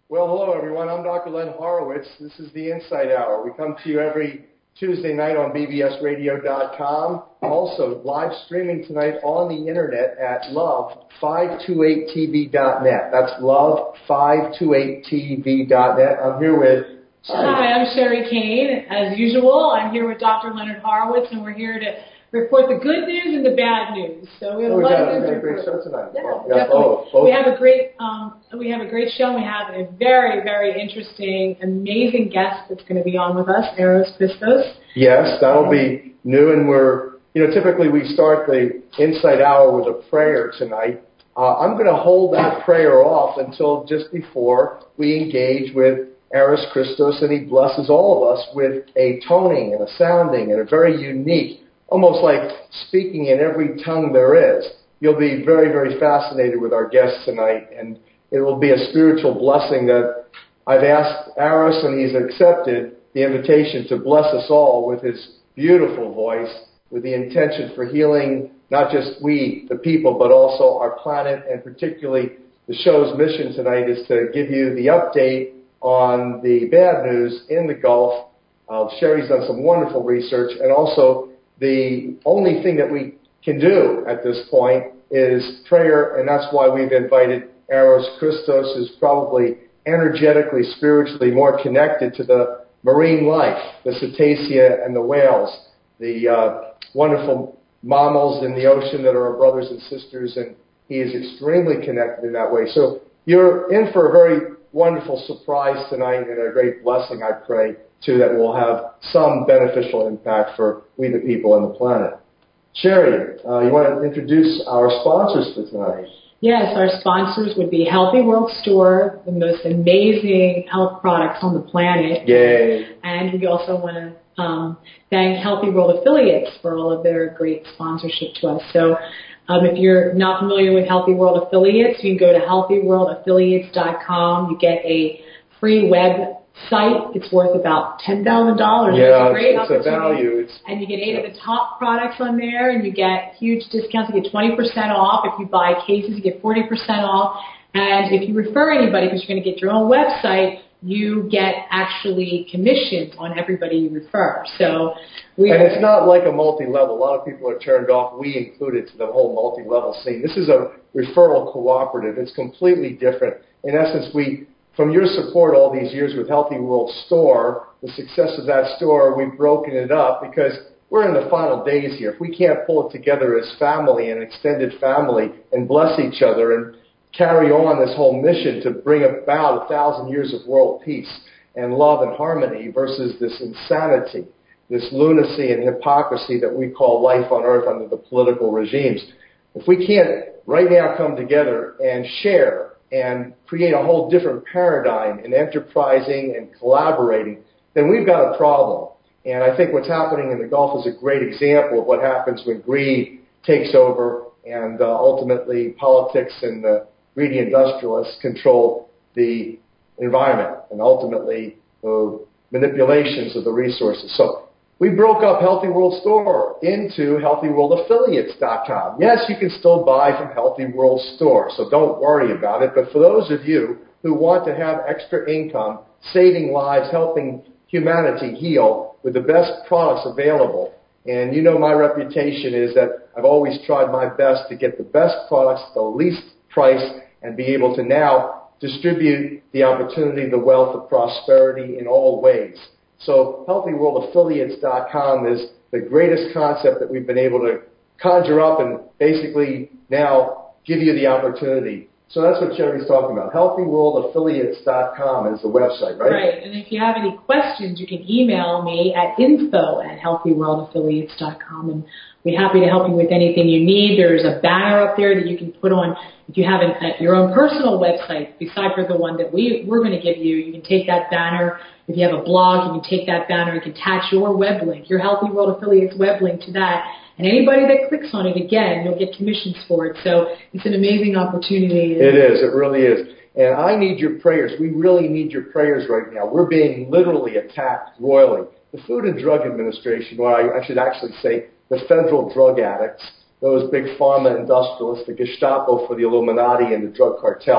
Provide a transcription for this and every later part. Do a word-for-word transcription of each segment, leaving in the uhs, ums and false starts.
Well, hello, everyone. I'm Doctor Len Horowitz. This is the Insight Hour. We come to you every Tuesday night on B B S radio dot com. Also, live streaming tonight on the Internet at love five two eight T V dot net. That's love five two eight T V dot net. I'm here with... Hi, I'm Sherry Kane. As usual, I'm here with Doctor Leonard Horowitz, and we're here to report the good news and the bad news. So we have oh, a lot got, of news got to a great report. show tonight. Yeah, well, definitely. Both, both. We have a great, um, we have a great show. We have a very, very interesting, amazing guest that's going to be on with us, Eros Christos. Yes, that'll be new, and we're, you know, typically we start the Insight Hour with a prayer tonight. Uh, I'm going to hold that prayer off until just before we engage with Eros Christos, and he blesses all of us with a toning and a sounding and a very unique, almost like speaking in every tongue there is. You'll be very, very fascinated with our guest tonight, and it will be a spiritual blessing that I've asked Eros, and he's accepted the invitation to bless us all with his beautiful voice, with the intention for healing not just we, the people, but also our planet, and particularly the show's mission tonight is to give you the update on the bad news in the Gulf. Uh, Sherry's done some wonderful research, and also the only thing that we can do at this point is prayer, and that's why we've invited Eros Christos, who's probably energetically, spiritually more connected to the marine life, the cetacea and the whales, the uh, wonderful mammals in the ocean that are our brothers and sisters, and he is extremely connected in that way. So you're in for a very wonderful surprise tonight, and a great blessing, I pray, too, that will have some beneficial impact for we the people and the planet. Sherry, uh, you want to introduce our sponsors for tonight? Yes, our sponsors would be Healthy World Store, the most amazing health products on the planet. Yay. And we also want to um, thank Healthy World Affiliates for all of their great sponsorship to us. So um, if you're not familiar with Healthy World Affiliates, you can go to healthy world affiliates dot com. You get a free web site. It's worth about ten thousand dollars. Yeah, it's a great it's, it's a value. It's, and you get eight yeah. of the top products on there, and you get huge discounts. You get twenty percent off. If you buy cases, you get forty percent off. And if you refer anybody, because you're going to get your own website, you get actually commissions on everybody you refer. So, we And it's not like a multi-level. A lot of people are turned off, we included, to the whole multi-level scene. This is a referral cooperative. It's completely different. In essence, we... From your support all these years with Healthy World Store, the success of that store, we've broken it up because we're in the final days here. If we can't pull it together as family and extended family and bless each other and carry on this whole mission to bring about a thousand years of world peace and love and harmony versus this insanity, this lunacy and hypocrisy that we call life on earth under the political regimes. If we can't right now come together and share and create a whole different paradigm in enterprising and collaborating, then we've got a problem. And I think what's happening in the Gulf is a great example of what happens when greed takes over and uh, ultimately politics and the greedy industrialists control the environment and ultimately the manipulations of the resources. So we broke up Healthy World Store into healthy world affiliates dot com. Yes, you can still buy from Healthy World Store, so don't worry about it. But for those of you who want to have extra income, saving lives, helping humanity heal with the best products available, and you know my reputation is that I've always tried my best to get the best products at the least price and be able to now distribute the opportunity, the wealth of prosperity in all ways. So healthy world affiliates dot com is the greatest concept that we've been able to conjure up and basically now give you the opportunity. So that's what Sherry's talking about. healthy world affiliates dot com is the website, right? Right. And if you have any questions, you can email me at info at healthy world affiliates dot com, and we're happy to help you with anything you need. There's a banner up there that you can put on. If you have an, uh, your own personal website, besides for the one that we, we're going to give you, you can take that banner. If you have a blog, you can take that banner. You can attach your web link, your Healthy World Affiliates web link to that. And anybody that clicks on it, again, you'll get commissions for it. So it's an amazing opportunity. It is. It really is. And I need your prayers. We really need your prayers right now. We're being literally attacked royally. The Food and Drug Administration, or I, I should actually say the federal drug addicts, those big pharma industrialists, the Gestapo for the Illuminati and the drug cartel,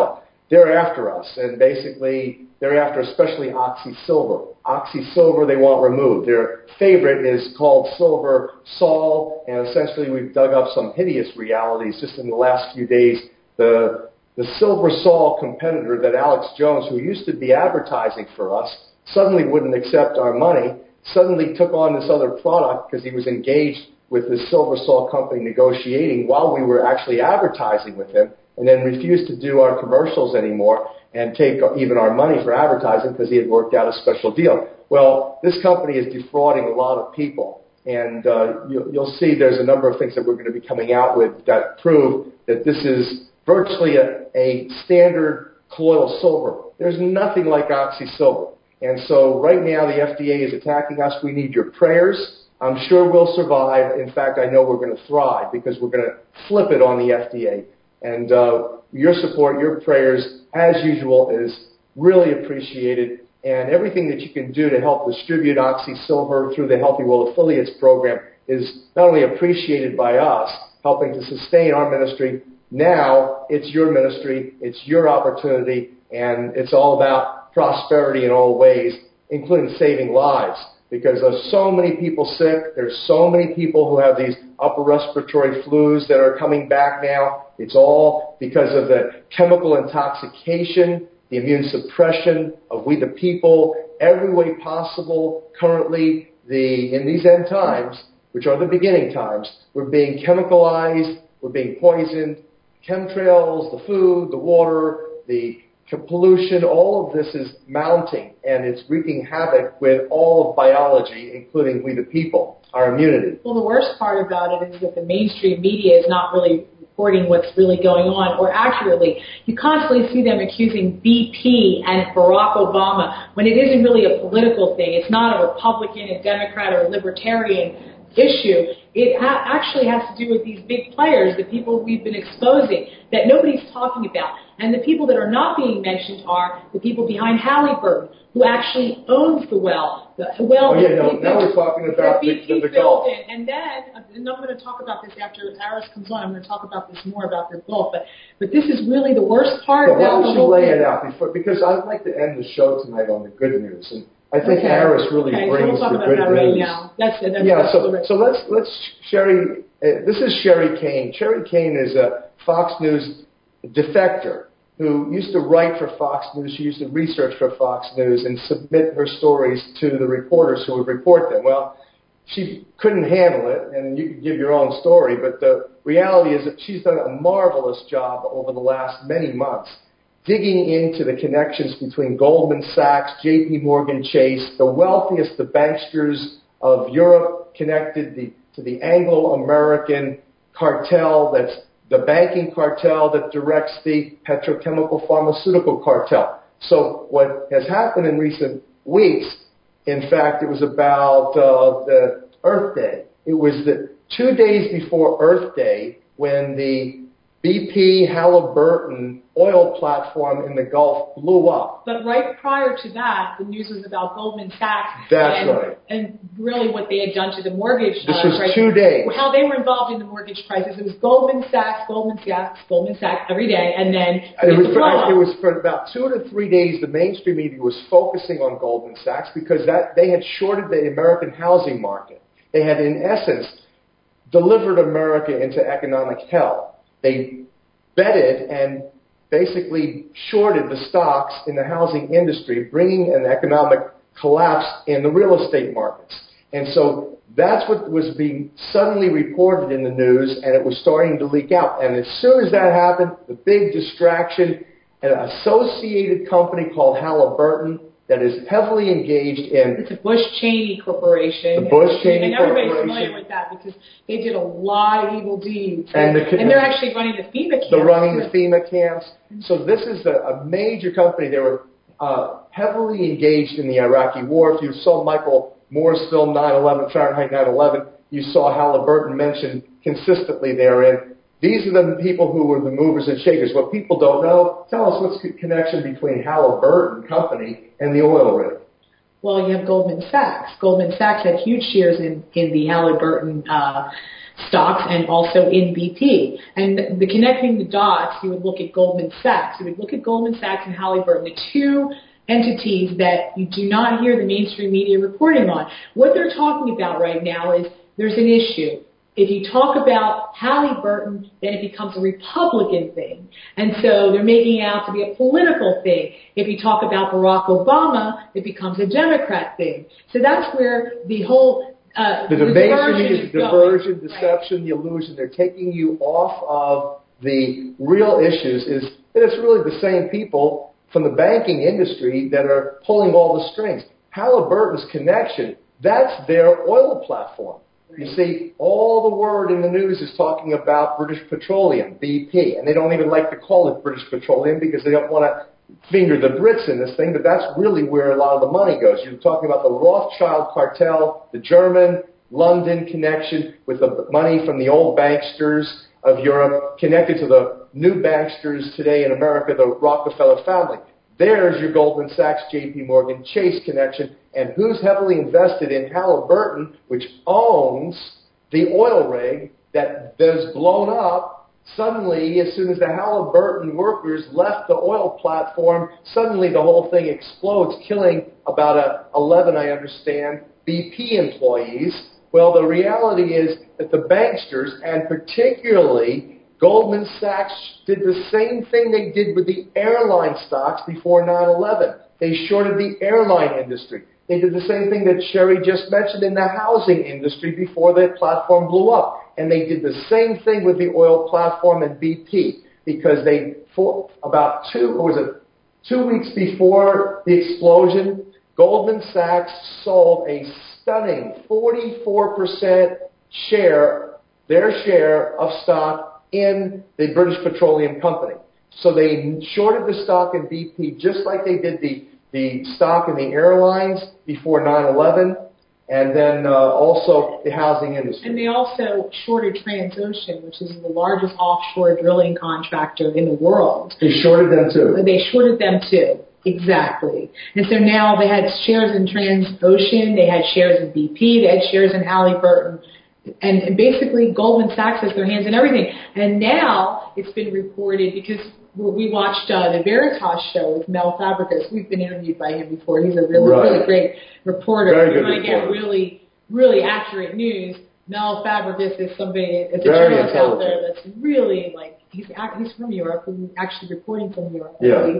they're after us, and basically they're after especially OxySilver. OxySilver they want removed. Their favorite is called Silver Sol, and essentially we've dug up some hideous realities just in the last few days. The the Silver Sol competitor that Alex Jones, who used to be advertising for us, suddenly wouldn't accept our money, suddenly took on this other product because he was engaged with the Silver Sol company negotiating while we were actually advertising with him, and then refused to do our commercials anymore and take even our money for advertising because he had worked out a special deal. Well, this company is defrauding a lot of people, and uh, you, you'll see there's a number of things that we're going to be coming out with that prove that this is virtually a, a standard colloidal silver. There's nothing like OxySilver. And so right now the F D A is attacking us. We need your prayers. I'm sure we'll survive. In fact, I know we're going to thrive because we're going to flip it on the F D A. And uh, your support, your prayers, as usual, is really appreciated. And everything that you can do to help distribute OxySilver through the Healthy World Affiliates program is not only appreciated by us, helping to sustain our ministry. Now it's your ministry, it's your opportunity, and it's all about prosperity in all ways, including saving lives. Because there's so many people sick, there's so many people who have these upper respiratory flus that are coming back now. It's all because of the chemical intoxication, the immune suppression of we the people, every way possible. Currently, the in these end times, which are the beginning times, we're being chemicalized, we're being poisoned. Chemtrails, the food, the water, the pollution, all of this is mounting, and it's wreaking havoc with all of biology, including we the people, our immunity. Well, the worst part about it is that the mainstream media is not really reporting what's really going on, or accurately. You constantly see them accusing B P and Barack Obama when it isn't really a political thing. It's not a Republican, a Democrat, or a Libertarian issue. It ha- actually has to do with these big players, the people we've been exposing, that nobody's talking about. And the people that are not being mentioned are the people behind Halliburton, who actually owns the well. The well oh, yeah, no, the, now we're talking about the, the, the Gulf. In. And then, and I'm going to talk about this after Aris comes on, I'm going to talk about this more about the Gulf. But, but this is really the worst part so about the whole why don't you lay thing. it out? Before, because I'd like to end the show tonight on the good news. And I think okay. Aris really okay, brings so we'll talk the about good that news. Right now. That's it. That's yeah, so, right. so let's, let's, Sherry, uh, this is Sherry Kane. Sherry Kane is a Fox News defector who used to write for Fox News. She used to research for Fox News and submit her stories to the reporters who would report them. Well, she couldn't handle it, and you could give your own story, but the reality is that she's done a marvelous job over the last many months digging into the connections between Goldman Sachs, J P Morgan Chase, the wealthiest, the banksters of Europe, connected the, to the Anglo-American cartel that's the banking cartel that directs the petrochemical pharmaceutical cartel. So what has happened in recent weeks, in fact, it was about uh, the Earth Day. It was the two days before Earth Day when the B P Halliburton oil platform in the Gulf blew up. But right prior to that, the news was about Goldman Sachs. That's and, right. And really what they had done to the mortgage This uh, was crisis. two days. How they were involved in the mortgage crisis. It was Goldman Sachs, Goldman Sachs, Goldman Sachs every day, and then it was, the for, it was for about two to three days the mainstream media was focusing on Goldman Sachs because that they had shorted the American housing market. They had, in essence, delivered America into economic hell. They betted and basically shorted the stocks in the housing industry, bringing an economic collapse in the real estate markets. And so that's what was being suddenly reported in the news, and it was starting to leak out. And as soon as that happened, the big distraction, an associated company called Halliburton that is heavily engaged in... It's a Bush-Cheney Corporation. The Bush-Cheney And everybody's Corporation. familiar with that because they did a lot of evil deeds. And, the, and they're actually running the FEMA camps. They're running the FEMA camps. So this is a, a major company. They were uh, heavily engaged in the Iraqi war. If you saw Michael Moore's film nine eleven, Fahrenheit nine eleven, you saw Halliburton mentioned consistently therein. These are the people who were the movers and shakers. What people don't know, tell us what's the connection between Halliburton Company and the oil rig. Well, you have Goldman Sachs. Goldman Sachs had huge shares in, in the Halliburton uh, stocks and also in B P. And the connecting the dots, you would look at Goldman Sachs. You would look at Goldman Sachs and Halliburton, the two entities that you do not hear the mainstream media reporting on. What they're talking about right now is there's an issue. If you talk about Halliburton, then it becomes a Republican thing. And so they're making it out to be a political thing. If you talk about Barack Obama, it becomes a Democrat thing. So that's where the whole uh, the, the debate diversion is is diversion, going. deception, Right. the illusion. They're taking you off of the real issues. Is that it's really the same people from the banking industry that are pulling all the strings. Halliburton's connection, that's their oil platform. You see, all the word in the news is talking about British Petroleum, B P, and they don't even like to call it British Petroleum because they don't want to finger the Brits in this thing, but that's really where a lot of the money goes. You're talking about the Rothschild cartel, the German London connection with the money from the old banksters of Europe connected to the new banksters today in America, the Rockefeller family. There's your Goldman Sachs, J P Morgan, Chase connection. And who's heavily invested in Halliburton, which owns the oil rig that is blown up? Suddenly, as soon as the Halliburton workers left the oil platform, suddenly the whole thing explodes, killing about a eleven, I understand, B P employees. Well, the reality is that the banksters, and particularly Goldman Sachs, did the same thing they did with the airline stocks before nine eleven. They shorted the airline industry. They did the same thing that Sherry just mentioned in the housing industry before that platform blew up. And they did the same thing with the oil platform and B P because they, for about two, what was it, two weeks before the explosion, Goldman Sachs sold a stunning forty-four percent share, their share of stock in the British Petroleum Company. So they shorted the stock in B P just like they did the, the stock in the airlines before nine eleven, and then uh, also the housing industry. And they also shorted Transocean, which is the largest offshore drilling contractor in the world. They shorted them too. They shorted them too. Exactly. And so now they had shares in Transocean, they had shares in B P, they had shares in Halliburton. And, and basically Goldman Sachs has their hands in everything. And now it's been reported because we watched uh, the Veritas show with Mel Fabregas. We've been interviewed by him before. He's a really, right. really great reporter. Very if you want to get reporter. really, really accurate news, Mel Fabregas is somebody, is a Very journalist out there intelligent. that's really like, he's he's from Europe, he's actually reporting from Europe. Yeah.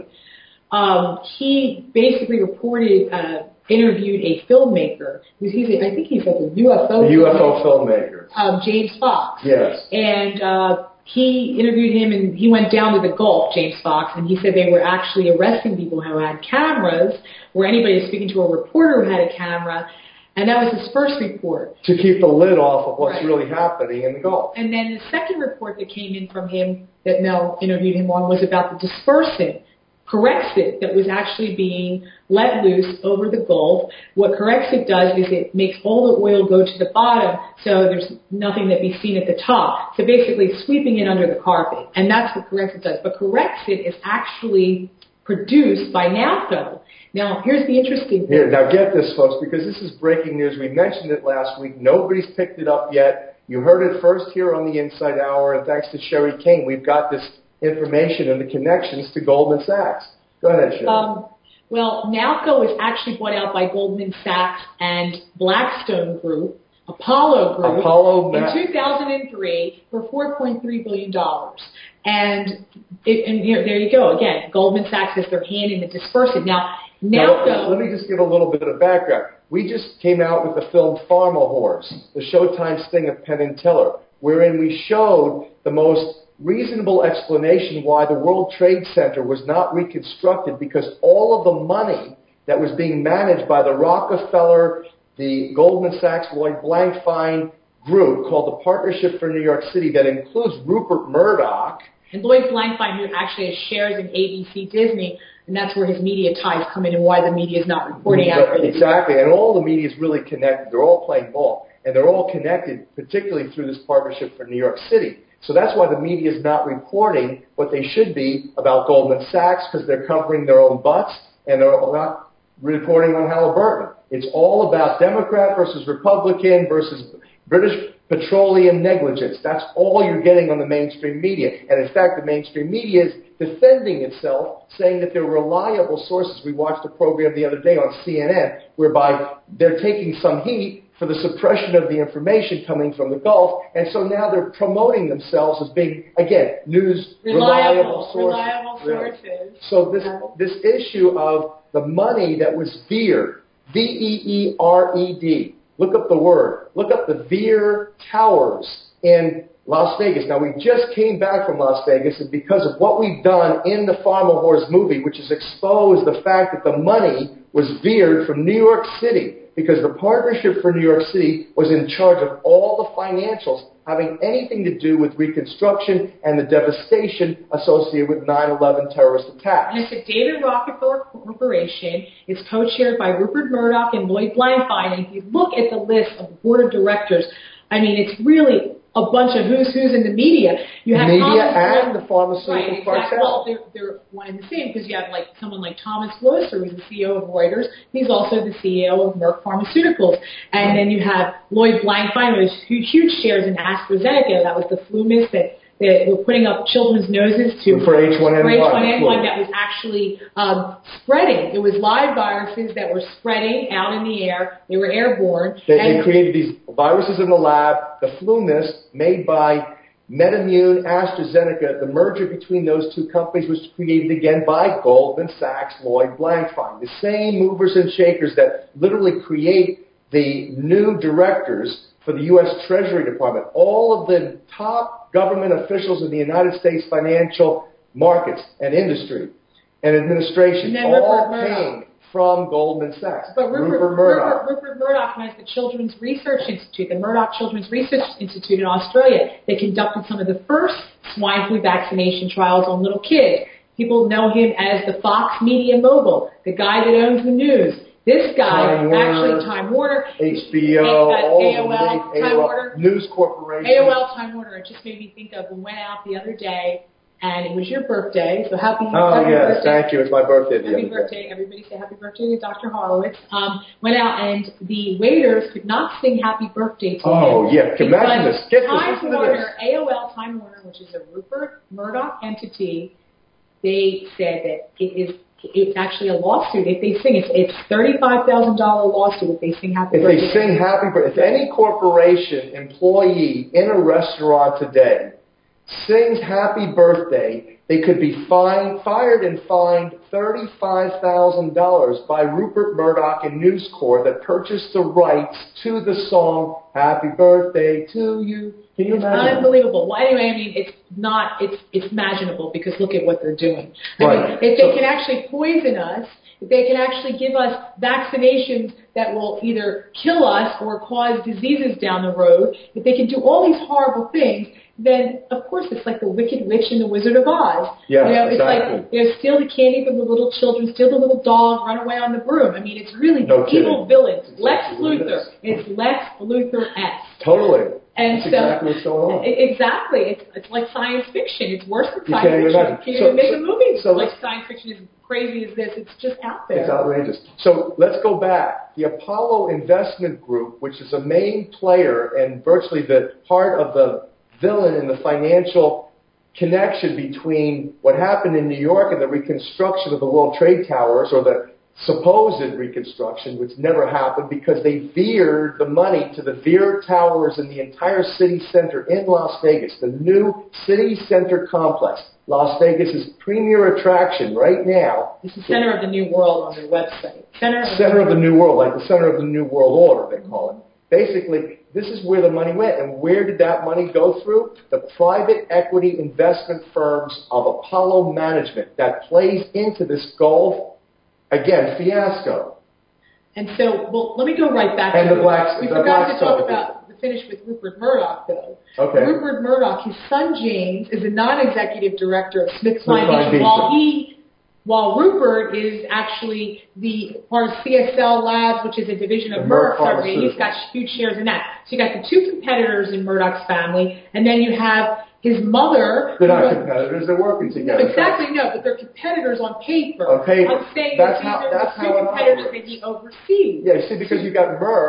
Um, he basically reported, uh, interviewed a filmmaker. He's, he's a, I think he's like a U F O. The U F O filmmaker. Um, James Fox. Yes. And uh, he interviewed him, and he went down to the Gulf, James Fox, and he said they were actually arresting people who had cameras, where anybody was speaking to a reporter who had a camera, and that was his first report. To keep the lid off of what's Right. really happening in the Gulf. And then the second report that came in from him that Mel interviewed him on was about the dispersant, Corexit, that was actually being let loose over the Gulf. What Corexit does is it makes all the oil go to the bottom, so there's nothing that be seen at the top. So basically sweeping it under the carpet. And that's what Corexit does. But Corexit is actually produced by NAFCO. Now, here's the interesting thing. Here, now get this, folks, because this is breaking news. We mentioned it last week. Nobody's picked it up yet. You heard it first here on the Inside Hour, and thanks to Sherry Kane, we've got this information and the connections to Goldman Sachs. Go ahead, Sherry. Um, well, NAFCO was actually bought out by Goldman Sachs and Blackstone Group, Apollo Group, Apollo in Ma- two thousand three for four point three billion dollars. And, it, and here, there you go. Again, Goldman Sachs has their hand in the dispersant. Now, Now, NAFCO... let me just give a little bit of background. We just came out with the film Pharma Horse, the Showtime sting of Penn and Teller, wherein we showed the most reasonable explanation why the World Trade Center was not reconstructed, because all of the money that was being managed by the Rockefeller, the Goldman Sachs, Lloyd Blankfein group called the Partnership for New York City that includes Rupert Murdoch. And Lloyd Blankfein, who actually has shares in A B C Disney, and that's where his media ties come in and why the media is not reporting accurately. Exactly, and all the media is really connected. They're all playing ball, and they're all connected, particularly through this Partnership for New York City. So that's why the media is not reporting what they should be about Goldman Sachs, because they're covering their own butts, and they're not reporting on Halliburton. It's all about Democrat versus Republican versus British Petroleum negligence. That's all you're getting on the mainstream media. And in fact, the mainstream media is defending itself, saying that they're reliable sources. We watched a program the other day on C N N whereby they're taking some heat for the suppression of the information coming from the Gulf, and so now they're promoting themselves as being, again, news reliable, reliable sources. Reliable sources. So this this issue of the money that was veered, V E E R E D, look up the word, look up the Veer Towers in Las Vegas. Now, we just came back from Las Vegas, and because of what we've done in the Farmer Whores movie, which has exposed the fact that the money was veered from New York City, because the Partnership for New York City was in charge of all the financials having anything to do with Reconstruction and the devastation associated with nine eleven terrorist attacks. And it's the David Rockefeller Corporation. It's co-chaired by Rupert Murdoch and Lloyd Blankfein. And if you look at the list of the board of directors, I mean, it's really a bunch of who's who's in the media. You have media Thomas and Glo- the pharmaceutical right, exactly. cartel. Well, they're, they're one and the same because you have like someone like Thomas Gloster, who's the C E O of Reuters. He's also the C E O of Merck Pharmaceuticals. And then you have Lloyd Blankfein, who has huge, huge shares in AstraZeneca. That was the flu mist that that were putting up children's noses to for H one N one, for H one N one that was actually um, spreading. It was live viruses that were spreading out in the air. They were airborne. They, and they created these viruses in the lab. The flu mist made by MedImmune, AstraZeneca, the merger between those two companies was created again by Goldman Sachs, Lloyd Blankfein. The same movers and shakers that literally create the new directors for the U S Treasury Department. All of the top government officials in the United States financial markets and industry and administration and all Rupert came Murdoch. from Goldman Sachs. But Rupert, Rupert Murdoch. Rupert, Rupert Murdoch has the Children's Research Institute, the Murdoch Children's Research Institute in Australia. They conducted some of the first swine flu vaccination trials on little kids. People know him as the Fox Media mogul, the guy that owns the news. This guy, Time Warner, actually Time Warner, H B O, A- uh, all A O L, of the Time A O L, Warner, News Corporation. A O L, Time Warner. It just made me think of we went out the other day, and it was your birthday. So happy, Oh, happy yes, birthday. thank you. It's my birthday the Happy other birthday. day. Everybody say happy birthday to Doctor Horowitz. Um, went out, and the waiters could not sing happy birthday to Oh, him. yeah. Imagine this. Get this. Time Listen to Warner, this. A O L Time Warner, which is a Rupert Murdoch entity, they said that it is it's actually a lawsuit if they sing. It's it's thirty-five thousand dollars lawsuit if they sing happy If birthday. they sing happy birthday, if any corporation employee in a restaurant today sings happy birthday, they could be fined, fired and fined thirty-five thousand dollars by Rupert Murdoch and News Corp that purchased the rights to the song Happy Birthday to You. Can you It's imagine? unbelievable. Well, anyway, I mean, it's not, it's it's imaginable because look at what they're doing. I Right. mean, if they So- can actually poison us, if they can actually give us vaccinations that will either kill us or cause diseases down the road, if they can do all these horrible things, then of course it's like the Wicked Witch and the Wizard of Oz. Yeah, you know, it's exactly. like, you know, steal the candy from the little children, steal the little dog, run away on the broom. I mean, it's really No the evil kidding. villains. That's Lex exactly what it Luthor. is. It's Lex Luthor-esque. Totally. And That's so, exactly what's going on. e- Exactly. It's it's like science fiction. It's worse than You science can't even fiction. imagine. You can't So- even make so- a movie so like let's- science fiction as crazy as this. It's just out there. It's outrageous. So let's go back. The Apollo Investment Group, which is a main player and virtually the heart of the villain in the financial connection between what happened in New York and the reconstruction of the World Trade Towers, or the supposed reconstruction, which never happened because they veered the money to the Veer Towers in the entire city center in Las Vegas, the new city center complex. Las Vegas' premier attraction right now. It's the center of the new world on their website. Center of, Center of the New World, like the center of the New World Order, they call it. Basically, this is where the money went. And where did that money go through? The private equity investment firms of Apollo Management that plays into this Gulf, again, fiasco. And so, well, let me go right back And to the Blacks- We the forgot to Blackstone talk about the finish with Rupert Murdoch, though. Okay. Rupert Murdoch, his son James, is a non-executive director of SmithKline SmithKline Beecham, while Beecham. he While Rupert is actually the part of C S L Labs, which is a division of The Merck Merck Company. He's Pharmaceuticals. got huge shares in that. So you got the two competitors in Murdoch's family, and then you have his mother. They're not who- competitors, they're working No, together. exactly, no, but they're competitors on paper. On paper. I'm saying That's that these how- are that's the two how it competitors operates. that he oversees. Yeah, you see, because you got Merck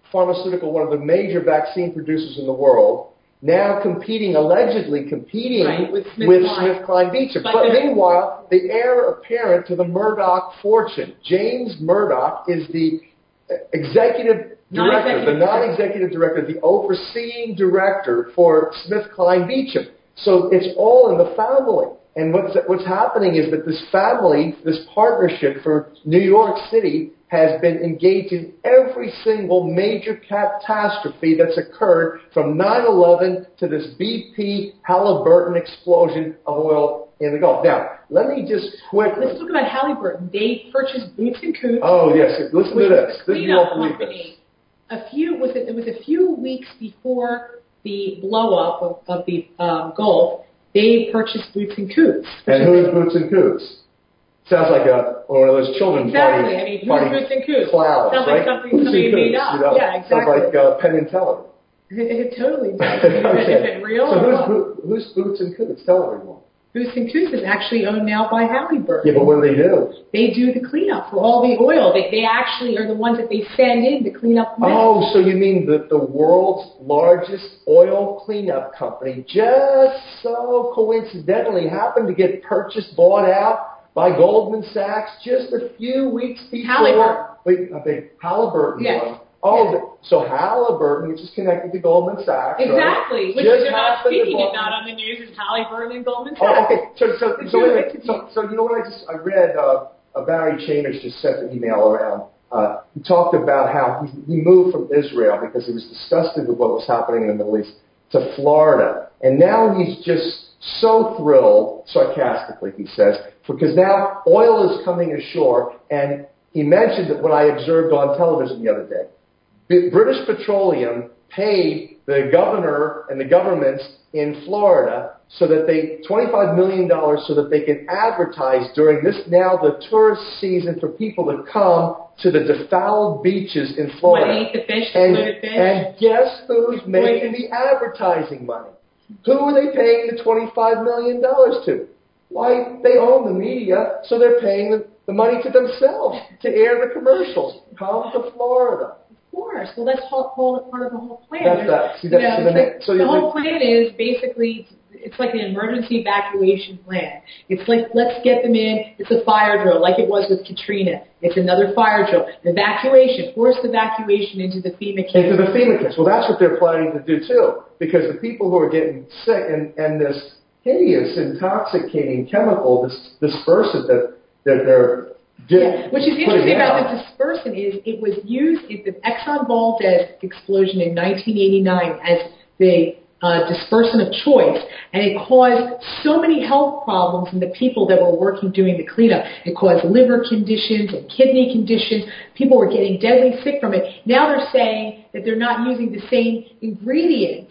pharmaceutical, one of the major vaccine producers in the world, now competing, allegedly competing right, with SmithKline Smith Beecham. But, but meanwhile, the heir apparent to the Murdoch fortune, James Murdoch, is the executive director, the non-executive director, the overseeing director for SmithKline Beecham. So it's all in the family. And what's, what's happening is that this family, this partnership for New York City, has been engaged in every single major catastrophe that's occurred from nine eleven to this B P Halliburton explosion of oil in the Gulf. Now, let me just quickly... Let's talk about Halliburton. They purchased Boots and Coots. Oh, yes. Listen to this. This is a company. A few, was it, it was a few weeks before the blow-up of, of the um, Gulf, they purchased Boots and Coots. And who is Boots and Coots? Sounds like a one of those children's exactly. party, I mean, who's party Boots and Coots? clowns, Sounds right? like something Boots somebody and made Coots, up. You know? Yeah, exactly. Sounds like uh, Penn and Teller. It totally does. Is, okay. it, is it real? So or who's, what? who, who's Boots and Coots? Tell everyone. Boots and Coots is actually owned now by Halliburton. Yeah, but what do they do? They do the cleanup for all the oil. They they actually are the ones that they send in to clean up the mess. Oh, so you mean that the world's largest oil cleanup company just so coincidentally happened to get purchased, bought out by Goldman Sachs just a few weeks before? Halliburton. Wait, I think Halliburton Yes. was. Oh, yes. So Halliburton, which is connected to Goldman Sachs, exactly. right? Which just they're not speaking to about on the news is Halliburton and Goldman Sachs. Oh, okay. So, so, The so, two wait, entities. so, so, you know what I just I read? Uh, uh, Barry Chambers just sent an email around. Uh, he talked about how he, he moved from Israel because he was disgusted with what was happening in the Middle East to Florida, and now he's just so thrilled, sarcastically he says, because now oil is coming ashore, and he mentioned that what I observed on television the other day. British Petroleum paid the governor and the governments in Florida so that they twenty-five million dollars so that they can advertise during this now the tourist season for people to come to the defouled beaches in Florida. What, eat the fish, and, the fish? and guess who's making the advertising money? Who are they paying the twenty-five million dollars to? Why, they own the media, so they're paying the, the money to themselves to air the commercials. Come to Florida. Of course. Well, that's whole, whole, part of the whole plan. That's that. See, that's you know, so the, like, so the you, whole plan is basically, it's like an emergency evacuation plan. It's like, let's get them in. It's a fire drill, like it was with Katrina. It's another fire drill. Evacuation, forced evacuation into the FEMA camps. Into the FEMA camps. Well, that's what they're planning to do, too, because the people who are getting sick and, and this hideous, intoxicating chemical, this dispersant that, that they're Yeah, which is interesting out. about the dispersant is it was used in the Exxon Valdez explosion in nineteen eighty-nine as the uh, dispersant of choice, and it caused so many health problems in the people that were working doing the cleanup. It caused liver conditions and kidney conditions. People were getting deadly sick from it. Now they're saying that they're not using the same ingredients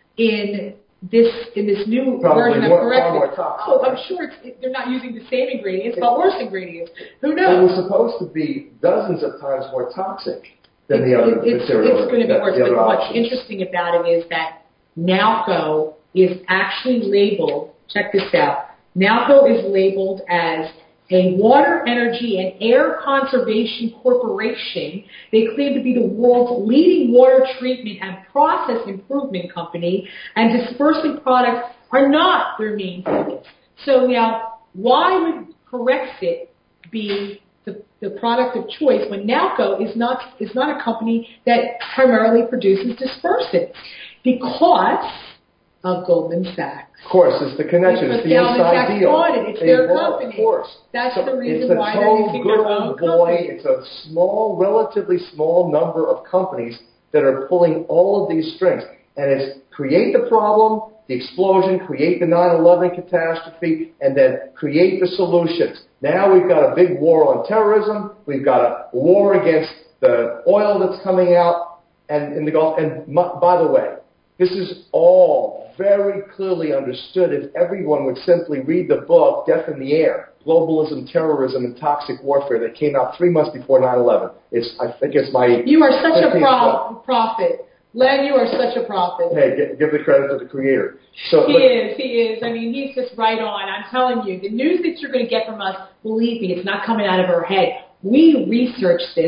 in this in this new Probably version more, of corrected. far more toxic. Oh, I'm sure it's, it, they're not using the same ingredients, but worse ingredients. Who It knows? was supposed to be dozens of times more toxic than the It- other it- it's, material. It's going to be that- worse. the But other what's options. interesting about it is that Nalco is actually labeled, check this out, Nalco is labeled as a water, energy, and air conservation corporation. They claim to be the world's leading water treatment and process improvement company, and dispersant products are not their main focus. So now, why would Corexit be the, the product of choice when Nalco is not is not a company that primarily produces dispersants? Because of Goldman Sachs. Of course, it's the connection. Because It's the Goldman inside Sachs deal. bought it. It's They their bought it, company. Of course. That's so the reason it's why a they're total using good their own old boy. company. It's a small, relatively small number of companies that are pulling all of these strings. And it's create the problem, the explosion, create the nine eleven catastrophe, and then create the solutions. Now we've got a big war on terrorism. We've got a war against the oil that's coming out and in the Gulf. And m- by the way, this is all very clearly understood if everyone would simply read the book, Death in the Air, Globalism, Terrorism, and Toxic Warfare that came out three months before nine eleven. It's, I think it's my... You are such a fifteenth pro- book. prophet. Len, you are such a prophet. Hey, give, give the credit to the creator. So, He but, is, he is. I mean, he's just right on. I'm telling you, the news that you're going to get from us, believe me, it's not coming out of our head. We researched this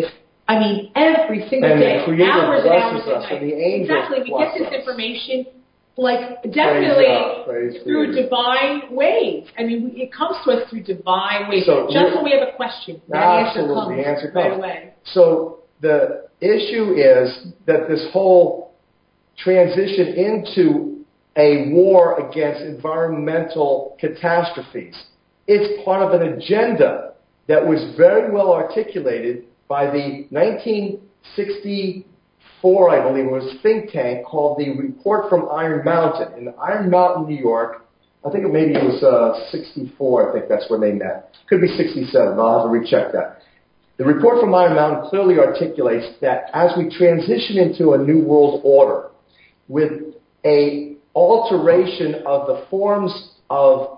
I mean, every single and day, the Creator hours and hours blesses at us, night. and the angels Exactly. We bless get this us. information, like, definitely God, praise through Creator. divine ways. I mean, it comes to us through divine ways. So Just when we have a question, that answer absolutely, comes the answer right comes. away. So the issue is that this whole transition into a war against environmental catastrophes, it's part of an agenda that was very well articulated by the nineteen sixty-four, I believe it was, think tank called the Report from Iron Mountain. In Iron Mountain, New York, I think maybe it was uh, sixty-four, I think that's when they met. Could be sixty-seven, I'll have to recheck that. The Report from Iron Mountain clearly articulates that as we transition into a new world order with a alteration of the forms of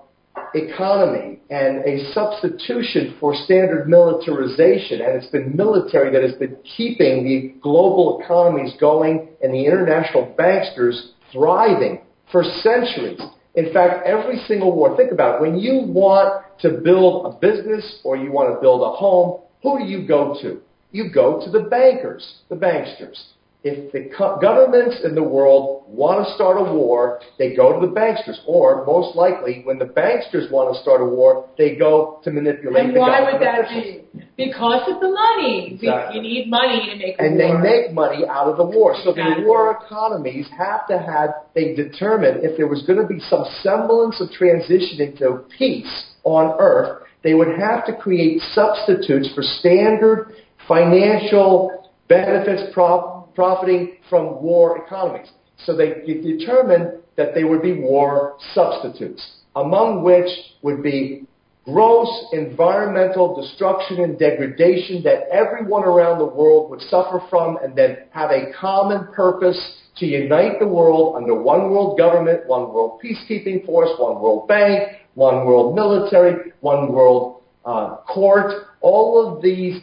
economy and a substitution for standard militarization, and it's been military that has been keeping the global economies going and the international banksters thriving for centuries. In fact, every single war, think about it, when you want to build a business or you want to build a home, who do you go to? You go to the bankers, the banksters. If the co- governments in the world want to start a war, they go to the banksters. Or, most likely, when the banksters want to start a war, they go to manipulate and the why government would that officials. be? Because of the money. Exactly. You need money to make a And war. they make money out of the war. So Exactly. the war economies have to have, they determine if there was going to be some semblance of transition into peace on Earth, they would have to create substitutes for standard financial benefits prop, profiting from war economies. So they determined that there would be war substitutes, among which would be gross environmental destruction and degradation that everyone around the world would suffer from, and then have a common purpose to unite the world under one world government, one world peacekeeping force, one world bank, one world military, one world uh, court. All of these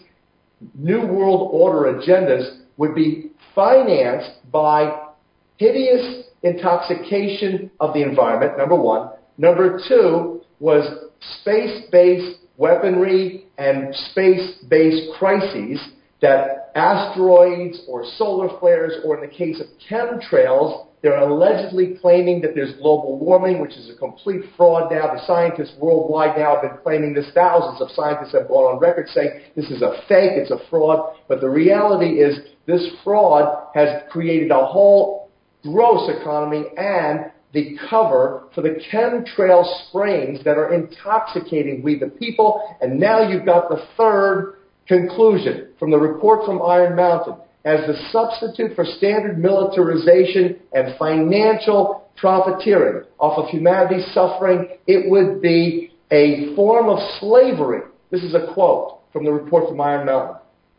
New World Order agendas would be financed by hideous intoxication of the environment, number one. Number two was space-based weaponry and space-based crises that asteroids or solar flares, or in the case of chemtrails, they're allegedly claiming that there's global warming, which is a complete fraud now. The scientists worldwide now have been claiming this. Thousands of scientists have gone on record saying this is a fake, it's a fraud. But the reality is this fraud has created a whole gross economy and the cover for the chemtrail sprayings that are intoxicating we the people. And now you've got the third conclusion from the Report from Iron Mountain. As the substitute for standard militarization and financial profiteering off of humanity's suffering, it would be a form of slavery. This is a quote from the Report from Iron Mountain.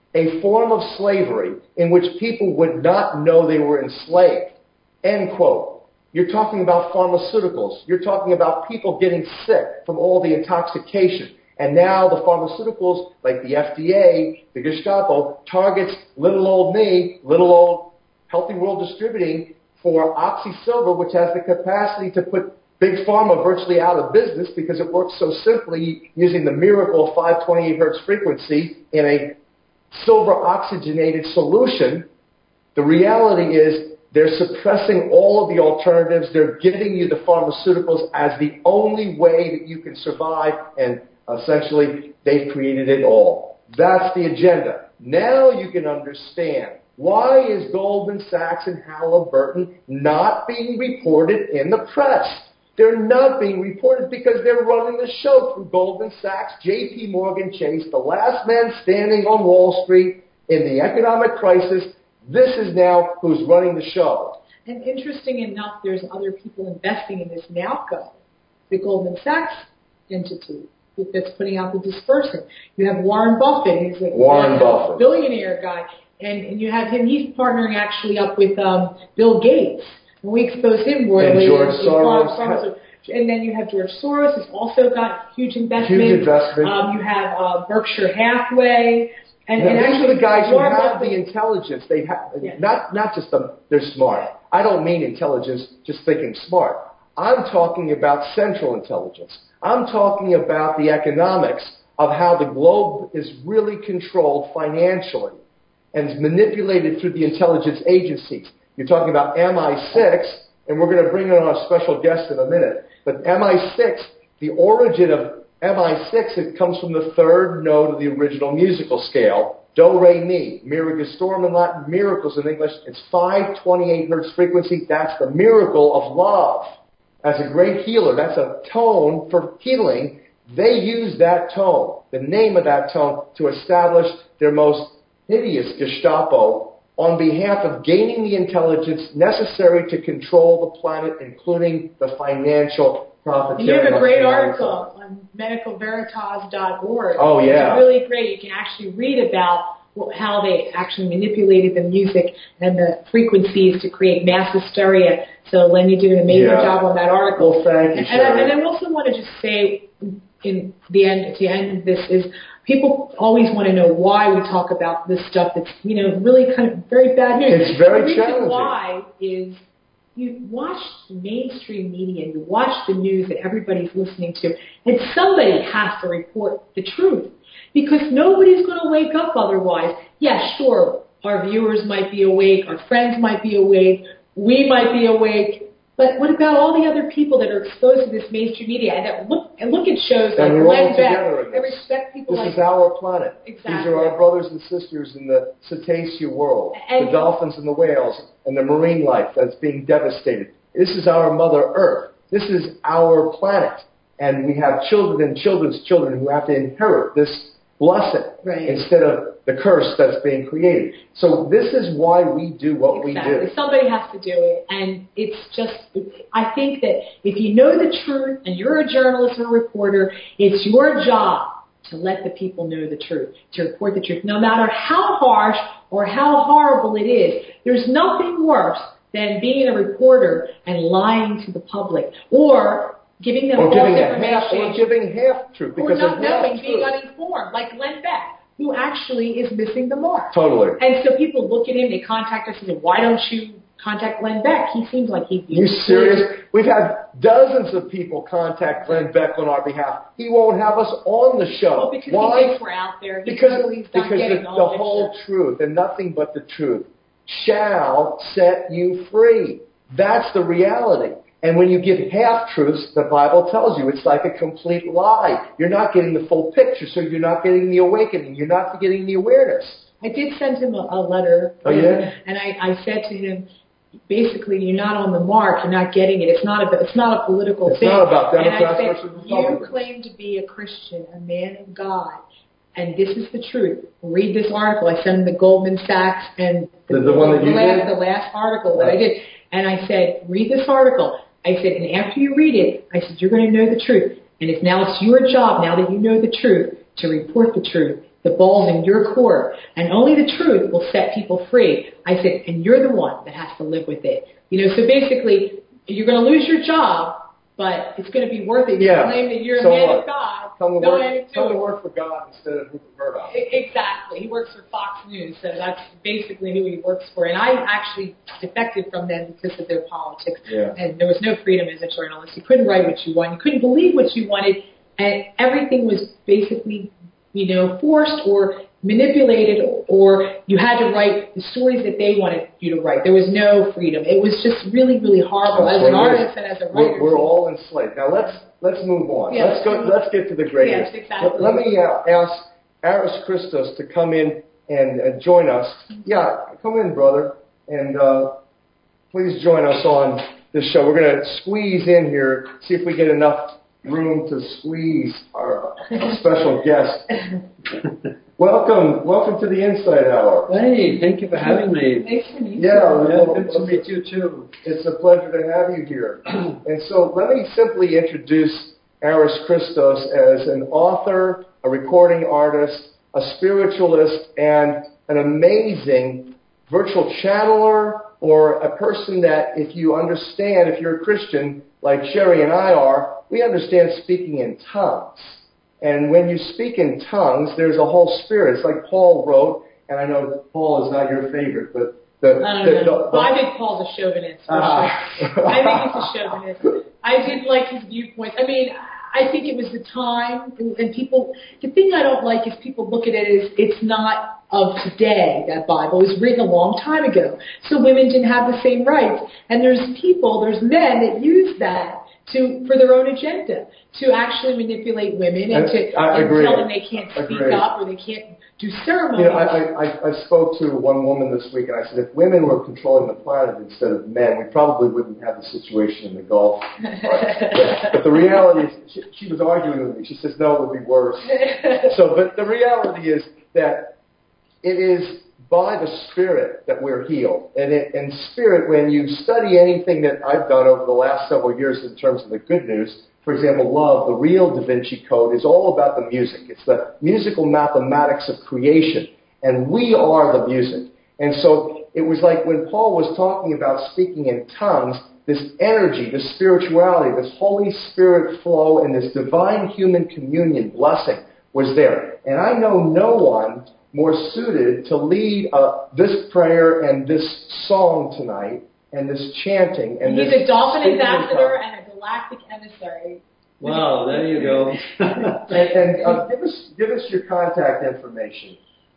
A form of slavery in which people would not know they were enslaved. End quote. You're talking about pharmaceuticals. You're talking about people getting sick from all the intoxication. And now the pharmaceuticals, like the F D A, the Gestapo, targets little old me, little old Healthy World Distributing for oxysilver, which has the capacity to put Big Pharma virtually out of business because it works so simply using the miracle of five twenty-eight hertz frequency in a silver oxygenated solution. The reality is they're suppressing all of the alternatives. They're giving you the pharmaceuticals as the only way that you can survive, and essentially, they've created it all. That's the agenda. Now you can understand why is Goldman Sachs and Halliburton not being reported in the press. They're not being reported because they're running the show through Goldman Sachs, J P Morgan Chase, the last man standing on Wall Street in the economic crisis. This is now who's running the show. And interesting enough, there's other people investing in this NALCO, the Goldman Sachs entity that's putting out the dispersant. You have Warren Buffett, he's a Warren Buffett. billionaire guy, and, and you have him, he's partnering actually up with um, Bill Gates. And we expose him royally. And George Soros. Soros. And then you have George Soros, who's also got huge investment. Huge investment. Um, you have uh, Berkshire Hathaway. And, now, and these actually, are the guys who Warren have Buffett, the intelligence. They have yeah. not not just the, they're smart. I don't mean intelligence, just thinking smart. I'm talking about central intelligence. I'm talking about the economics of how the globe is really controlled financially. and is manipulated through the intelligence agencies. You're talking about M I six, and we're going to bring in our special guest in a minute. But M I six, the origin of M I six, it comes from the third note of the original musical scale. Do, re, mi. Miragistorum in Latin, miracles in English. It's five twenty-eight hertz frequency. That's the miracle of love. As a great healer, that's a tone for healing. They use that tone, the name of that tone, to establish their most hideous Gestapo on behalf of gaining the intelligence necessary to control the planet, including the financial profiteering. You have a great article on medical veritas dot org. Oh, yeah. It's really great. You can actually read about how they actually manipulated the music and the frequencies to create mass hysteria. So, Len, you do an amazing yeah. job on that article. Well, thank you, and, and, I, and I also want to just say, in the end, at the end of this, is people always want to know why we talk about this stuff that's, you know, really kind of very bad news. It's very the reason challenging. Why is you watch mainstream media and you watch the news that everybody's listening to, and somebody has to report the truth. Because nobody's going to wake up otherwise. Yeah, sure, our viewers might be awake, our friends might be awake, we might be awake, but what about all the other people that are exposed to this mainstream media and that look and look at shows like Glenn Beck and respect people this like is our planet. Exactly. These are our brothers and sisters in the cetacean world, and, the dolphins and the whales, and the marine life that's being devastated. This is our Mother Earth. This is our planet. And we have children and children's children who have to inherit this blessing right. instead of the curse that's being created. So this is why we do what exactly. we do. Somebody has to do it. And it's just, I think that if you know the truth and you're a journalist or a reporter, it's your job to let the people know the truth, to report the truth. No matter how harsh or how horrible it is, there's nothing worse than being a reporter and lying to the public or giving them or false giving information. Half, or giving half truth. Because or not of knowing, half being truth. uninformed, like Glenn Beck, who actually is missing the mark. Totally. And so people look at him, they contact us and say, why don't you contact Glenn Beck? He seems like he'd be... You serious? We've had dozens of people contact Glenn Beck on our behalf. He won't have us on the show. Well, because Why? he thinks we're out there. He because he's not because getting the, all the this whole stuff. truth and nothing but the truth shall set you free. That's the reality. And when you give half-truths, the Bible tells you it's like a complete lie. You're not getting the full picture, so you're not getting the awakening. You're not getting the awareness. I did send him a, a letter. Oh, yeah? And I, I said to him, basically, you're not on the mark. You're not getting it. It's not a, it's not a political it's thing. It's not about Democrats and I said, versus Republicans. You claim to be a Christian, a man of God, and this is the truth. Read this article. I sent him the Goldman Sachs and the, the, the one that you last, did? the last article that right. I did. And I said, read this article. I said, and after you read it, I said, you're going to know the truth. And it's now it's your job, now that you know the truth, to report the truth. The ball's in your court. And only the truth will set people free. I said, and you're the one that has to live with it. You know, so basically, you're going to lose your job, but it's going to be worth it. You yeah. claim that you're so a man what? of God. Come to, Go work, ahead and do come it. to work for God instead of Rupert Murdoch. Exactly. He works for Fox News, so that's basically who he works for. And I actually defected from them because of their politics. Yeah. And there was no freedom as a journalist. You couldn't write what you wanted. You couldn't believe what you wanted. And everything was basically, you know, forced or manipulated, or you had to write the stories that they wanted you to write. There was no freedom. It was just really, really horrible. That's as an artist and as a writer. We're, we're all enslaved. Now let's let's move on. Yes. Let's go. Let's get to the greatest. Yes, exactly. Let, let me uh, ask Aris Christos to come in and uh, join us. Yeah, come in, brother, and uh, please join us on this show. We're going to squeeze in here, see if we get enough room to squeeze our special guest. Welcome, welcome to the Insight Hour. Hey, thank you for having me. Nice to meet you. Yeah, Yeah, well, good to meet you too. It's a pleasure to have you here. And so let me simply introduce Aris Christos as an author, a recording artist, a spiritualist, and an amazing virtual channeler, or a person that, if you understand, if you're a Christian like Sherry and I are, we understand speaking in tongues. And when you speak in tongues, there's a whole spirit. It's like Paul wrote, and I know Paul is not your favorite, but the... I don't the, know. the, the well, I think Paul's a chauvinist. For uh, sure. I think he's a chauvinist. I did like his viewpoints. I mean, I think it was the time, and, and people, the thing I don't like is people look at it as it's not of today. That Bible was written a long time ago, so women didn't have the same rights. And there's people, there's men that use that to for their own agenda, to actually manipulate women and to I, I and agree. tell them they can't speak Agree. up or they can't do ceremonies. You know, I, I, I spoke to one woman this week, and I said, if women were controlling the planet instead of men, we probably wouldn't have the situation in the Gulf. but, but the reality is, she, she was arguing with me. She says, no, it would be worse. So, but the reality is that it is by the Spirit that we're healed. And it, and Spirit, when you study anything that I've done over the last several years in terms of the good news, for example, love, the real Da Vinci Code, is all about the music. It's the musical mathematics of creation, and we are the music. And so it was like when Paul was talking about speaking in tongues, this energy, this spirituality, this Holy Spirit flow, and this divine human communion blessing was there. And I know no one more suited to lead uh, this prayer and this song tonight, and this chanting. And He's this a dolphin ambassador and a galactic emissary. Wow, there you go. and and uh, give us give us your contact information.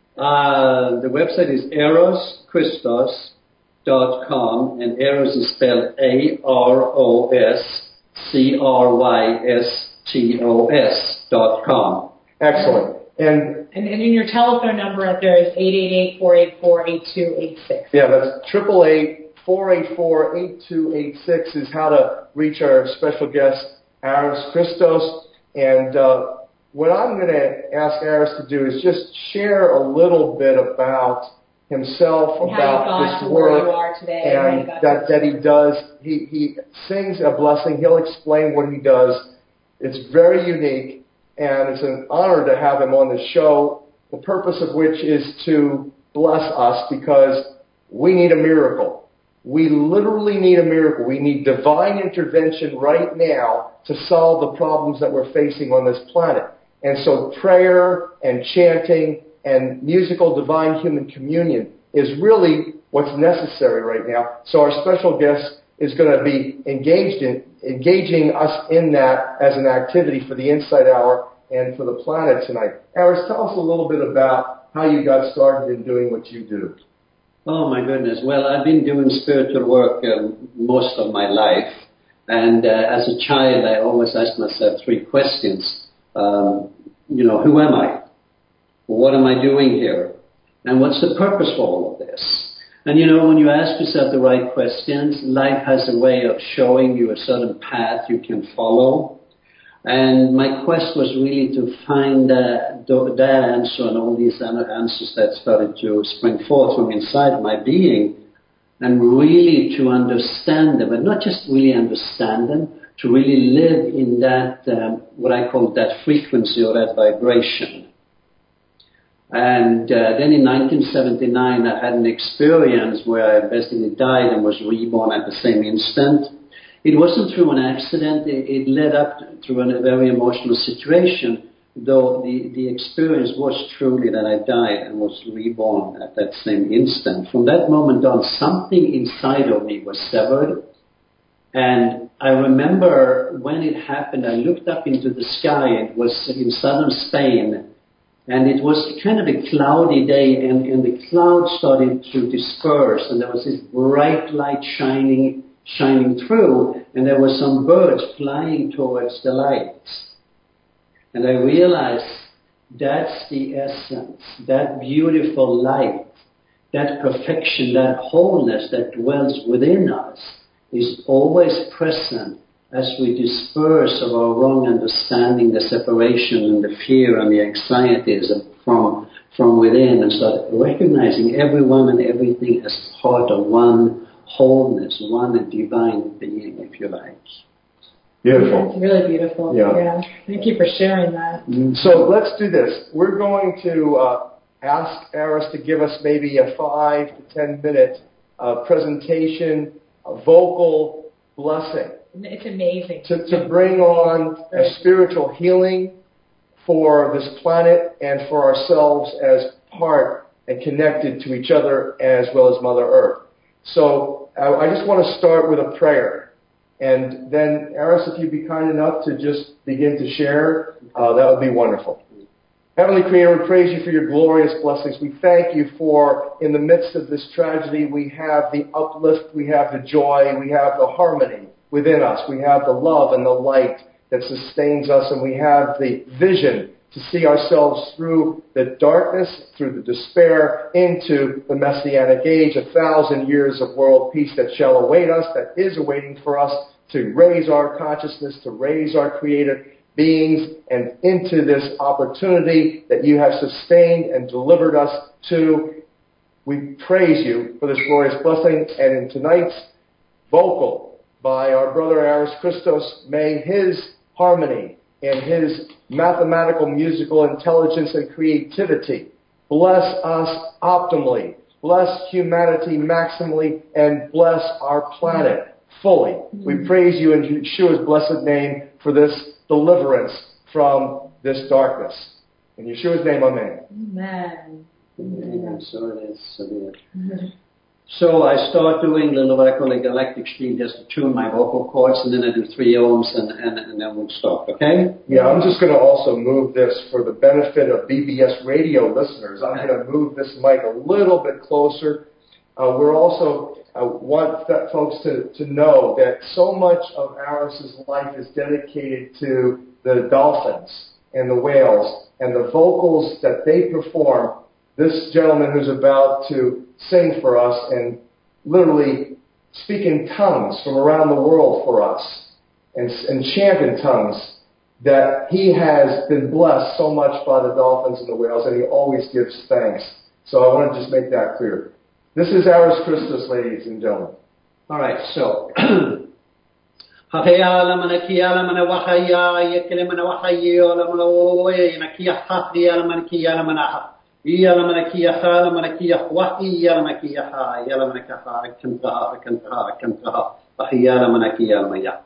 uh, the website is eros christos dot com, and Eros is spelled A R O S C R Y S T O S dot com. Excellent. And And, and your telephone number out there is eight eight eight, four eight four, eight two eight six. yeah, that's triple eight four eight four eight two eight six is how to reach our special guest, Aris Christos. And uh, what I'm going to ask Aris to do is just share a little bit about himself, And about how you got this to where work, you are today, and how you and got that, to that he does. He, he sings a blessing. He'll explain what he does. It's very unique, and it's an honor to have him on the show, the purpose of which is to bless us because we need a miracle. We literally need a miracle. We need divine intervention right now to solve the problems that we're facing on this planet. And so prayer and chanting and musical divine human communion is really what's necessary right now. So our special guest is going to be engaged in engaging us in that as an activity for the Insight Hour and for the planet tonight. Aris, tell us a little bit about how you got started in doing what you do. Oh my goodness. Well, I've been doing spiritual work um, most of my life. And uh, as a child, I always asked myself three questions. Um, you know, who am I? What am I doing here? And what's the purpose for all of this? And you know, when you ask yourself the right questions, life has a way of showing you a certain path you can follow. And my quest was really to find uh, that answer and all these other answers that started to spring forth from inside my being, and really to understand them, but not just really understand them, to really live in that, um, what I call that frequency or that vibration. And uh, then in nineteen seventy-nine, I had an experience where I basically died and was reborn at the same instant. It wasn't through an accident. It, it led up to, through a very emotional situation, though the, the experience was truly that I died and was reborn at that same instant. From that moment on, something inside of me was severed. And I remember when it happened, I looked up into the sky. It was in southern Spain. And it was kind of a cloudy day, and, and the clouds started to disperse, and there was this bright light shining shining through, and there were some birds flying towards the light. And I realized that's the essence, that beautiful light, that perfection, that wholeness that dwells within us is always present as we disperse of our wrong understanding, the separation and the fear and the anxieties from, from within, and start recognizing everyone and everything as part of one wholeness, one divine being, if you like. Beautiful. It's really beautiful. Yeah. yeah. Thank you for sharing that. So let's do this. We're going to uh, ask Aris to give us maybe a five to ten minute uh, presentation, a vocal blessing. It's amazing. To, to bring on a spiritual healing for this planet and for ourselves as part and connected to each other as well as Mother Earth. So I, I just want to start with a prayer. And then, Aris, if you'd be kind enough to just begin to share, uh, that would be wonderful. Heavenly Creator, we praise you for your glorious blessings. We thank you for, in the midst of this tragedy, we have the uplift, we have the joy, we have the harmony within us. We have the love and the light that sustains us, and we have the vision to see ourselves through the darkness, through the despair, into the Messianic age, a thousand years of world peace that shall await us, that is awaiting for us to raise our consciousness, to raise our creative beings, and into this opportunity that you have sustained and delivered us to. We praise you for this glorious blessing, and in tonight's vocal by our brother Aris Christos, may his harmony and his mathematical musical intelligence and creativity bless us optimally, bless humanity maximally, and bless our planet fully. Mm-hmm. We praise you in Yeshua's blessed name for this deliverance from this darkness. In Yeshua's name, amen. Amen. Amen. So it is. So it is. Mm-hmm. So I start doing a little what I call a galactic stream just to tune my vocal cords, and then I do three ohms, and, and, and then we'll stop, okay? Yeah, I'm just going to also move this for the benefit of B B S radio listeners. I'm going to move this mic a little bit closer. Uh, we're also uh, want that folks to, to know that so much of Aris's life is dedicated to the dolphins and the whales and the vocals that they perform. This gentleman who's about to sing for us and literally speak in tongues from around the world for us and, and chant in tongues, that he has been blessed so much by the dolphins and the whales, and he always gives thanks. So I want to just make that clear. This is Aris Christos, ladies and gentlemen. All right, so Yala manakia hala manakia wahi yala manakia ha yala manakia ha kantaha kantaha kantaha wahi yala manakia maya.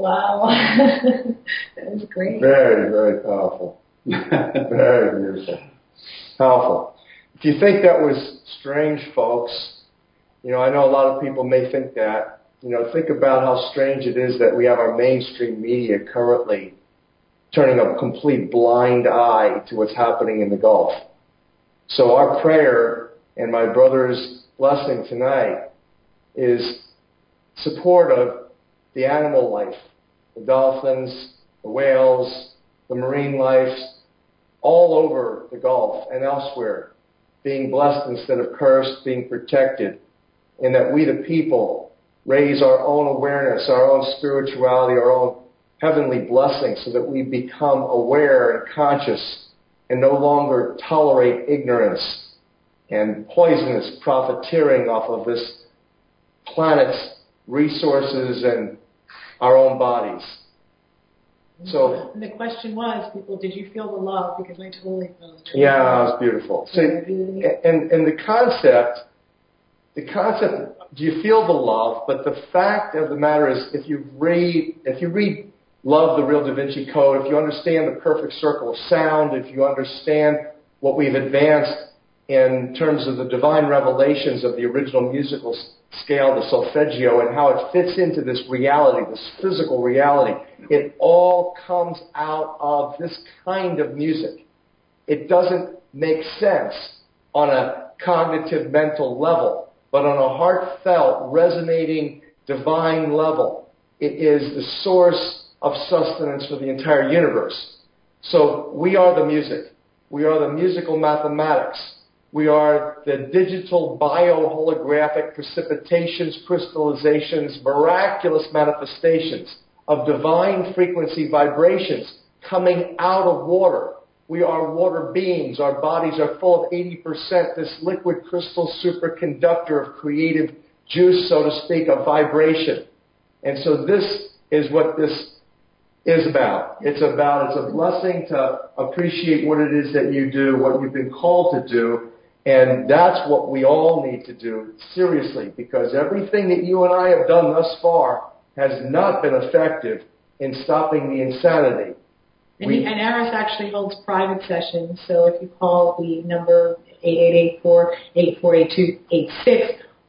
Wow. That was great. Very, very powerful. Very beautiful. Powerful. If you think that was strange, folks, you know, I know a lot of people may think that. You know, think about how strange it is that we have our mainstream media currently turning a complete blind eye to what's happening in the Gulf. So our prayer and my brother's blessing tonight is support of the animal life, the dolphins, the whales, the marine life, all over the Gulf and elsewhere, being blessed instead of cursed, being protected, and that we the people raise our own awareness, our own spirituality, our own heavenly blessing so that we become aware and conscious and no longer tolerate ignorance and poisonous profiteering off of this planet's resources and our own bodies. So and the question was, people, did you feel the love? Because I totally felt it. Yeah, it was beautiful. So, and, and the concept, the concept, do you feel the love? But the fact of the matter is, if you read, if you read Love, the Real Da Vinci Code, if you understand the perfect circle of sound, if you understand what we've advanced in terms of the divine revelations of the original musical scale, the solfeggio, and how it fits into this reality, this physical reality, it all comes out of this kind of music. It doesn't make sense on a cognitive mental level, but on a heartfelt, resonating, divine level. It is the source of sustenance for the entire universe. So we are the music. We are the musical mathematics. We are the digital bioholographic precipitations, crystallizations, miraculous manifestations of divine frequency vibrations coming out of water. We are water beings. Our bodies are full of eighty percent this liquid crystal superconductor of creative juice, so to speak, of vibration. And so this is what this is about. It's about, it's a blessing to appreciate what it is that you do, what you've been called to do. And that's what we all need to do, seriously, because everything that you and I have done thus far has not been effective in stopping the insanity. And, we, he, and Eros actually holds private sessions, so if you call the number eight eight eight, four eight four, eight two eight six,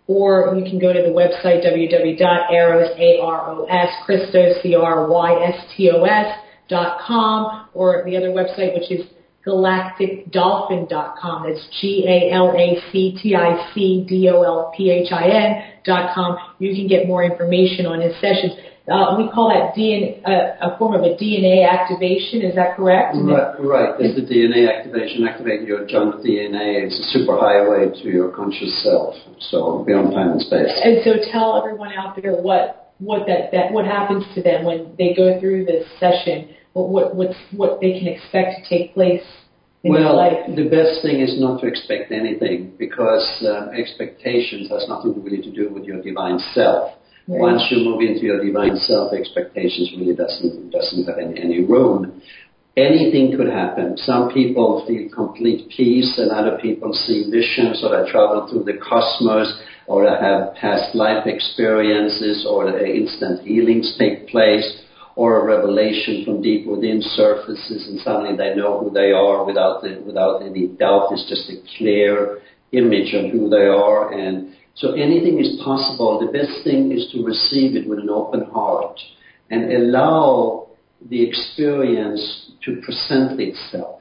or you can go to the website w w w dot aros, A R O S, Christos, C R Y S T O S, dot com, or the other website, which is galactic dolphin dot com. That's G A L A C T I C D O L P H I N dot com. You can get more information on his sessions. Uh, we call that D N A, uh, a form of a D N A activation. Is that correct? Right, right. It's the D N A activation. Activating your junk D N A. It's a superhighway to your conscious self. So beyond time and space. And so tell everyone out there what what that, that what happens to them when they go through this session. What what what's, what they can expect to take place in well, their life. The best thing is not to expect anything, because uh, expectations has nothing really to do with your divine self. Right. Once you move into your divine self, expectations really doesn't doesn't have any, any room. Anything could happen. Some people feel complete peace, and other people see visions, or they travel through the cosmos, or they have past life experiences, or the instant healings take place, or a revelation from deep within surfaces, and suddenly they know who they are without the, without any doubt. It's just a clear image of who they are. And so anything is possible. The best thing is to receive it with an open heart and allow the experience to present itself.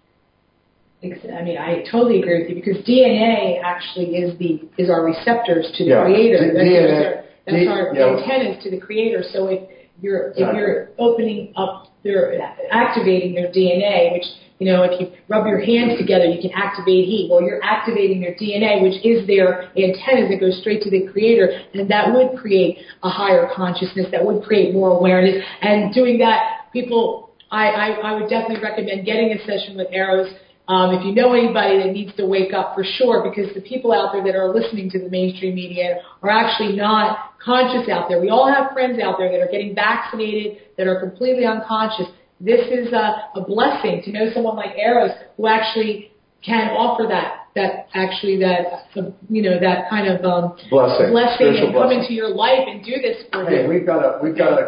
I mean, I totally agree with you, because D N A actually is the is our receptors to the yeah. Creator. That's, D N A, our, that's D, our yeah. antennas to the Creator. So if you're exactly. if you're opening up, their activating their D N A, which, you know, if you rub your hands together, you can activate heat. Well, you're activating their D N A, which is their antennas that go straight to the Creator, and that would create a higher consciousness, that would create more awareness. And doing that, people, I, I, I would definitely recommend getting a session with Eros. Um, if you know anybody that needs to wake up, for sure, because the people out there that are listening to the mainstream media are actually not conscious out there. We all have friends out there that are getting vaccinated, that are completely unconscious. This is a, a blessing to know someone like Eros who actually can offer that, that actually that, uh, you know, that kind of um, blessing, blessing and come blessing. into your life and do this for hey, you. we've got to, we've got to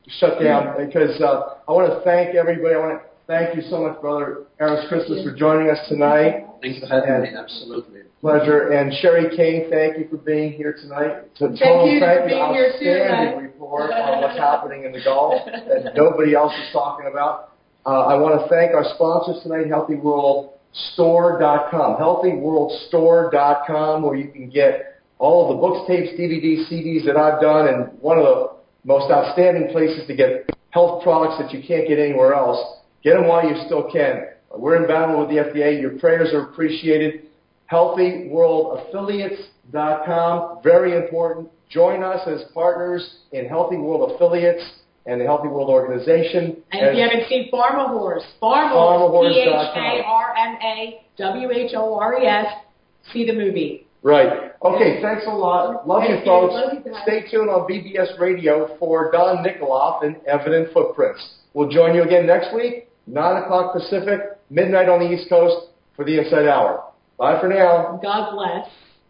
shut down because uh, I want to thank everybody. I want to thank you so much, Brother Aris Christus, for joining us tonight. Thanks for having me. Absolutely. Pleasure. And Sherry Kane, thank you for being here tonight. To thank total, you thank for you. being here too. Outstanding report on what's happening in the Gulf that nobody else is talking about. Uh, I want to thank our sponsors tonight, healthy world store dot com, healthy world store dot com, where you can get all of the books, tapes, D V Ds, C Ds that I've done, and one of the most outstanding places to get health products that you can't get anywhere else. Get them while you still can. We're in battle with the F D A. Your prayers are appreciated. healthy world affiliates dot com, very important. Join us as partners in Healthy World Affiliates and the Healthy World Organization. And if you haven't seen Pharmahorse, Pharmahorse, P H A R M A W H O R E S, see the movie. Right. Okay, thanks a lot. Love you, folks. Love you guys. Stay tuned on B B S Radio for Don Nikoloff and Evident Footprints. We'll join you again next week, nine o'clock Pacific, midnight on the East Coast for the Inside Hour. Bye for now. God bless.